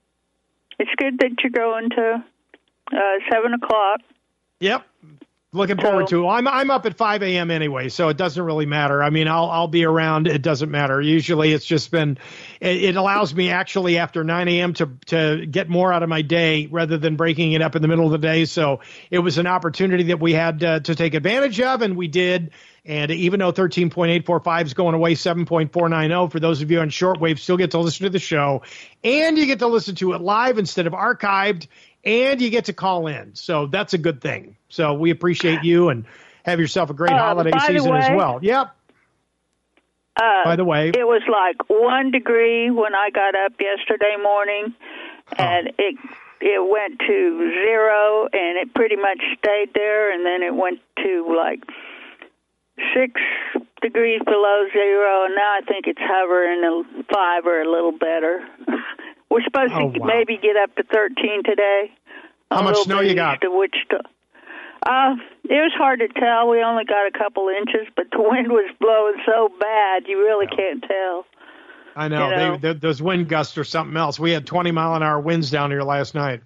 it's good that you're going to uh, seven o'clock.
Yep. Looking forward
so,
to it. I'm I'm up at five a.m. anyway, so it doesn't really matter. I mean, I'll I'll be around. It doesn't matter. Usually, it's just been. It, it allows me actually after nine a.m. to to get more out of my day rather than breaking it up in the middle of the day. So it was an opportunity that we had uh, to take advantage of, and we did. And even though thirteen point eight four five is going away, seven point four nine zero for those of you on shortwave still get to listen to the show, and you get to listen to it live instead of archived. And you get to call in. So that's a good thing. So we appreciate you and have yourself a great
uh,
holiday season
way,
as well. Yep.
Uh,
by the way.
It was like one degree when I got up yesterday morning,
oh.
and it it went to zero, and it pretty much stayed there, and then it went to like six degrees below zero, and now I think it's hovering a five or a little better. We're supposed
oh,
to
wow.
maybe get up to thirteen today.
How much snow you got?
To Wichita. Uh, it was hard to tell. We only got a couple inches, but the wind was blowing so bad, you really yeah. can't tell.
I know.
You know?
They, they, those wind gusts or something else. We had twenty mile an hour winds down here last night.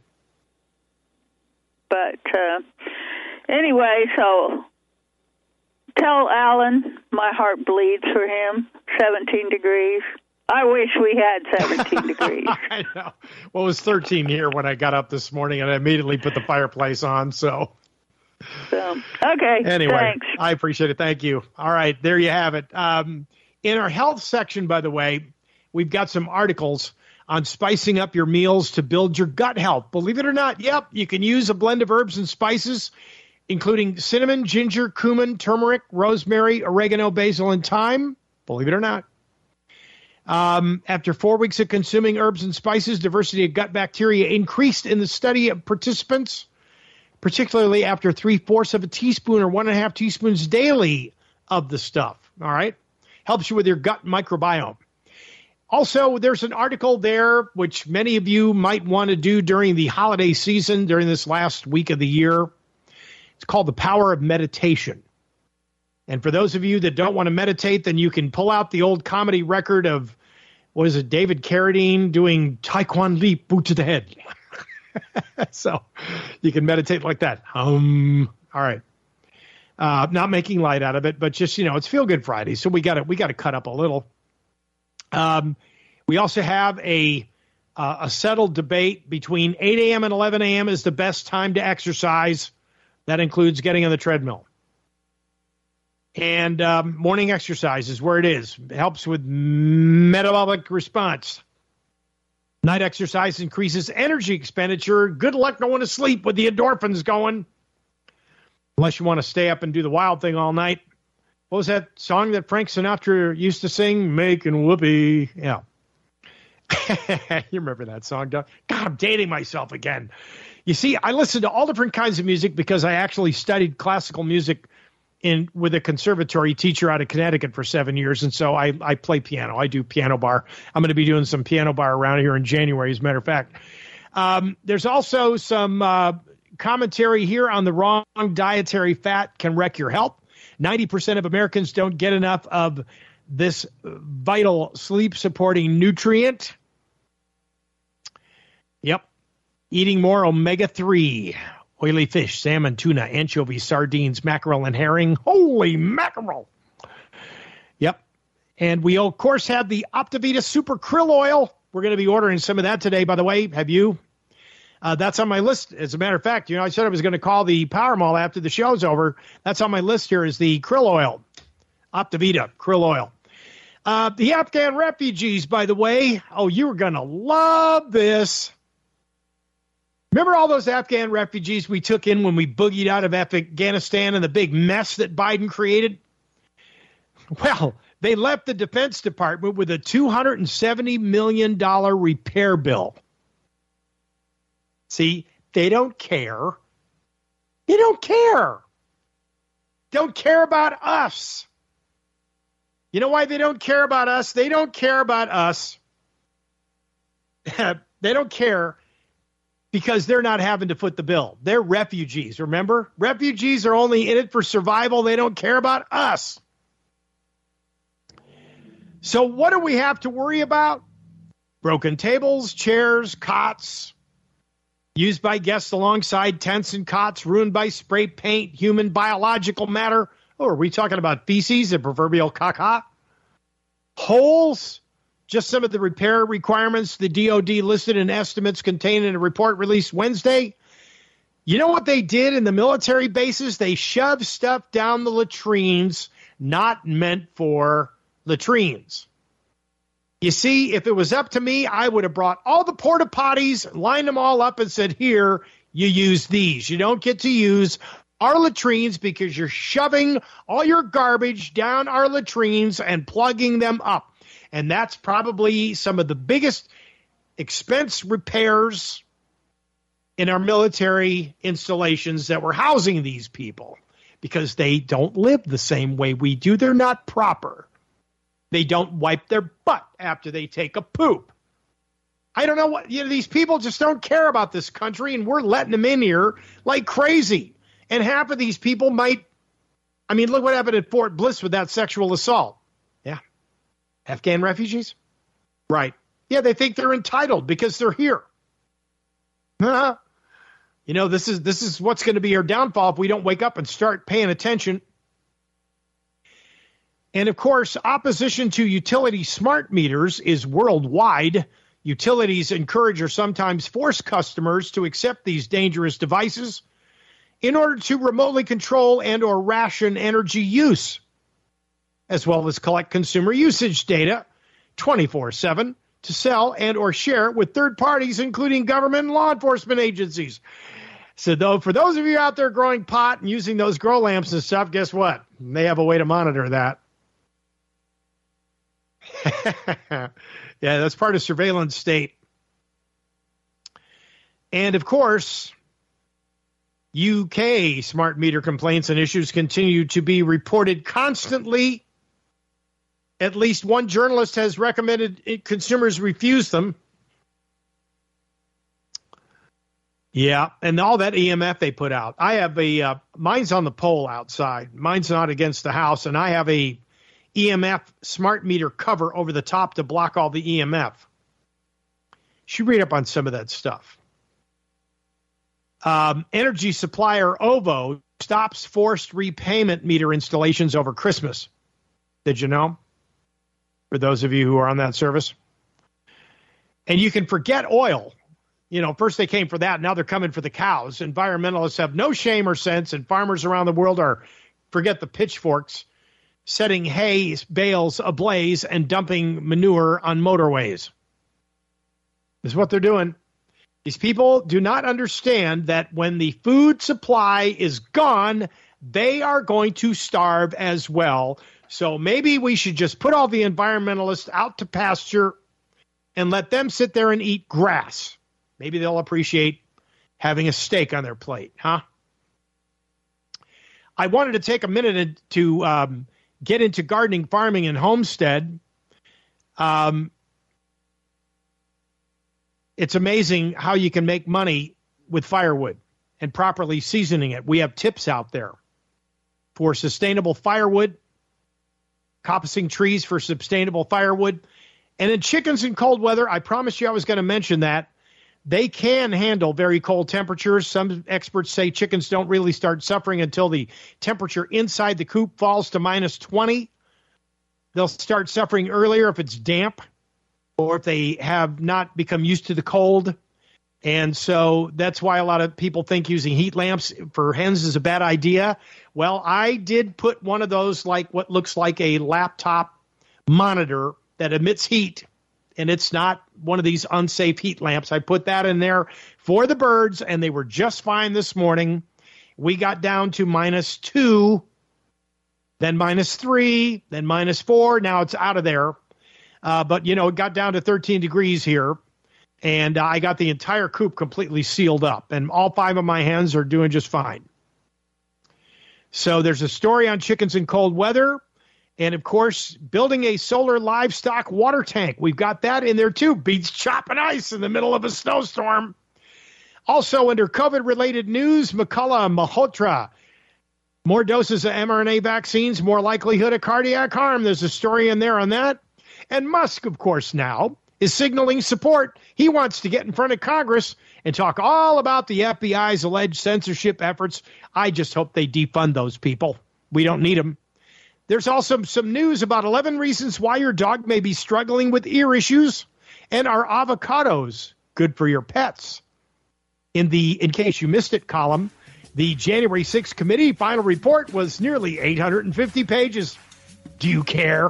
But uh, anyway, so tell Alan my heart bleeds for him. seventeen degrees. I wish we had seventeen degrees.
I know. Well, it was thirteen here when I got up this morning, and I immediately put the fireplace on. So,
so okay.
Anyway,
thanks.
I appreciate it. Thank you. All right, there you have it. Um, in our health section, by the way, we've got some articles on spicing up your meals to build your gut health. Believe it or not, yep, you can use a blend of herbs and spices, including cinnamon, ginger, cumin, turmeric, rosemary, oregano, basil, and thyme. Believe it or not. Um, after four weeks of consuming herbs and spices, diversity of gut bacteria increased in the study of participants, particularly after three-fourths of a teaspoon or one and a half teaspoons daily of the stuff. All right? Helps you with your gut microbiome. Also, there's an article there, which many of you might want to do during the holiday season, during this last week of the year. It's called The Power of Meditation. And for those of you that don't want to meditate, then you can pull out the old comedy record of, what is it, David Carradine doing Taekwondo leap, boot to the head. So you can meditate like that. Um, all right. Uh, not making light out of it, but just, you know, it's Feel Good Friday. So we got to we got to cut up a little. Um, we also have a uh, a settled debate between eight a.m. and eleven a.m. is the best time to exercise. That includes getting on the treadmill. And um, morning exercise is where it is. It helps with metabolic response. Night exercise increases energy expenditure. Good luck going to sleep with the endorphins going. Unless you want to stay up and do the wild thing all night. What was that song that Frank Sinatra used to sing? Making whoopee. Yeah. You remember that song, Doug? God, I'm dating myself again. You see, I listen to all different kinds of music because I actually studied classical music in with a conservatory teacher out of Connecticut for seven years. And so I, I play piano. I do piano bar. I'm going to be doing some piano bar around here in January, as a matter of fact. Um, there's also some uh, commentary here on the wrong dietary fat can wreck your health. ninety percent of Americans don't get enough of this vital sleep-supporting nutrient. Yep. Eating more omega three, oily fish, salmon, tuna, anchovies, sardines, mackerel, and herring. Holy mackerel. Yep. And we, of course, have the Optivita Super Krill Oil. We're going to be ordering some of that today, by the way. Have you? Uh, that's on my list. As a matter of fact, you know, I said I was going to call the Power Mall after the show's over. That's on my list here is the krill oil. Optivita Krill Oil. Uh, the Afghan refugees, by the way. Oh, you're going to love this. Remember all those Afghan refugees we took in when we boogied out of Afghanistan and the big mess that Biden created? Well, they left the Defense Department with a two hundred seventy million dollars repair bill. See, they don't care. They don't care. Don't care about us. You know why they don't care about us? They don't care about us. They don't care because they're not having to foot the bill. They're refugees, remember? Refugees are only in it for survival. They don't care about us. So what do we have to worry about? Broken tables, chairs, cots, used by guests alongside tents and cots, ruined by spray paint, human biological matter. Oh, are we talking about feces, the proverbial caca? Holes? Just some of the repair requirements the D O D listed in estimates contained in a report released Wednesday. You know what they did in the military bases? They shoved stuff down the latrines not meant for latrines. You see, if it was up to me, I would have brought all the porta potties, lined them all up and said, here, you use these. You don't get to use our latrines because you're shoving all your garbage down our latrines and plugging them up. And that's probably some of the biggest expense repairs in our military installations that we're housing these people because they don't live the same way we do. They're not proper. They don't wipe their butt after they take a poop. I don't know what, you know, these people just don't care about this country, and we're letting them in here like crazy. And half of these people might, I mean, look what happened at Fort Bliss with that sexual assault. Yeah. Afghan refugees? Right. Yeah, they think they're entitled because they're here. Uh, you know, this is this is what's going to be our downfall if we don't wake up and start paying attention. And, of course, opposition to utility smart meters is worldwide. Utilities encourage or sometimes force customers to accept these dangerous devices in order to remotely control and or ration energy use, as well as collect consumer usage data twenty-four seven to sell and or share with third parties, including government and law enforcement agencies. So, though, for those of you out there growing pot and using those grow lamps and stuff, guess what? They have a way to monitor that. Yeah, that's part of surveillance state. And, of course, U K smart meter complaints and issues continue to be reported constantly. At least one journalist has recommended consumers refuse them. Yeah, and all that E M F they put out. I have a, uh, mine's on the pole outside. Mine's not against the house, and I have a E M F smart meter cover over the top to block all the E M F. You should read up on some of that stuff. Um, energy supplier O V O stops forced repayment meter installations over Christmas. Did you know? For those of you who are on that service. And you can forget oil. You know, first they came for that. Now they're coming for the cows. Environmentalists have no shame or sense, and farmers around the world are, forget the pitchforks, setting hay bales ablaze and dumping manure on motorways. Is what they're doing. These people do not understand that when the food supply is gone, they are going to starve as well. So maybe we should just put all the environmentalists out to pasture and let them sit there and eat grass. Maybe they'll appreciate having a steak on their plate, huh? I wanted to take a minute to um, get into gardening, farming, and homestead. Um, it's amazing how you can make money with firewood and properly seasoning it. We have tips out there for sustainable firewood, coppicing trees for sustainable firewood. And in chickens in cold weather, I promised you I was going to mention that. They can handle very cold temperatures. Some experts say chickens don't really start suffering until the temperature inside the coop falls to minus twenty. They'll start suffering earlier if it's damp or if they have not become used to the cold. And so that's why a lot of people think using heat lamps for hens is a bad idea. Well, I did put one of those, like what looks like a laptop monitor that emits heat, and it's not one of these unsafe heat lamps. I put that in there for the birds, and they were just fine this morning. We got down to minus two, then minus three, then minus four. Now it's out of there. Uh, but, you know, it got down to thirteen degrees here, and uh, I got the entire coop completely sealed up, and all five of my hens are doing just fine. So there's a story on chickens in cold weather. And, of course, building a solar livestock water tank. We've got that in there, too. Beats chopping ice in the middle of a snowstorm. Also, under COVID-related news, McCullough, Malhotra. More doses of mRNA vaccines, more likelihood of cardiac harm. There's a story in there on that. And Musk, of course, now is signaling support. He wants to get in front of Congress and talk all about the F B I's alleged censorship efforts. I just hope they defund those people. We don't need them. There's also some news about eleven reasons why your dog may be struggling with ear issues, and are avocados good for your pets? In the In Case You Missed It column, the January sixth committee final report was nearly eight hundred fifty pages. Do you care?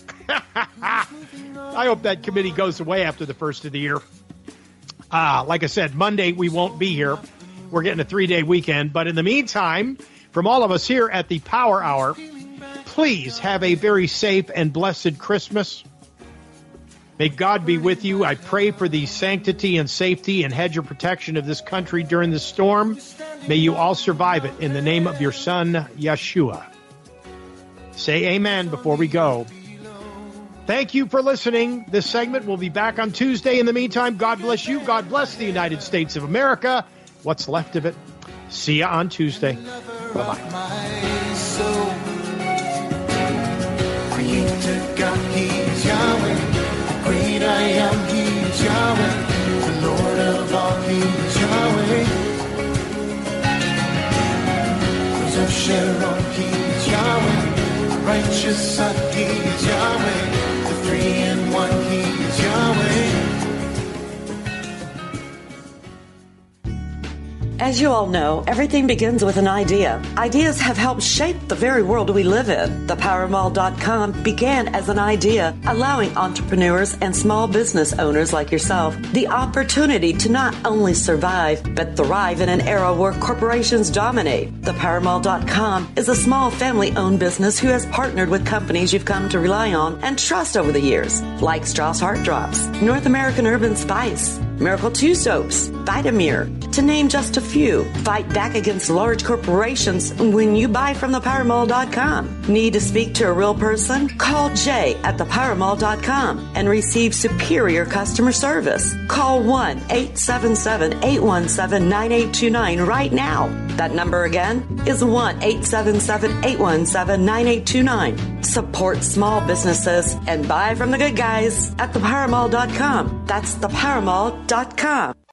I hope that committee goes away after the first of the year. Uh, like I said, Monday we won't be here. We're getting a three-day weekend. But in the meantime, from all of us here at the Power Hour, please have a very safe and blessed Christmas. May God be with you. I pray for the sanctity and safety and hedge of protection of this country during the storm. May you all survive it in the name of your son, Yeshua. Say amen before we go. Thank you for listening. This segment will be back on Tuesday. In the meantime, God bless you. God bless the United States of America. What's left of it. See you on Tuesday. Bye-bye.
Creator God, He's Yahweh. The great I am, He's Yahweh. The Lord of all, He's Yahweh. Rose of Sharon, He's Yahweh. The righteous Son, He's Yahweh. The three in one, He's Yahweh.
As you all know, everything begins with an idea. Ideas have helped shape the very world we live in. The power mall dot com began as an idea, allowing entrepreneurs and small business owners like yourself the opportunity to not only survive, but thrive in an era where corporations dominate. The power mall dot com is a small family-owned business who has partnered with companies you've come to rely on and trust over the years, like Strauss Heart Drops, North American Urban Spice, Miracle two Soaps, Vitamir, to name just a few. Fight back against large corporations when you buy from the power mall dot com. Need to speak to a real person? Call Jay at the power mall dot com and receive superior customer service. Call one eight seven seven, eight one seven, nine eight two nine right now. That number again is one eight seven seven, eight one seven, nine eight two nine. Support small businesses and buy from the good guys at the power mall dot com. That's the power mall dot com.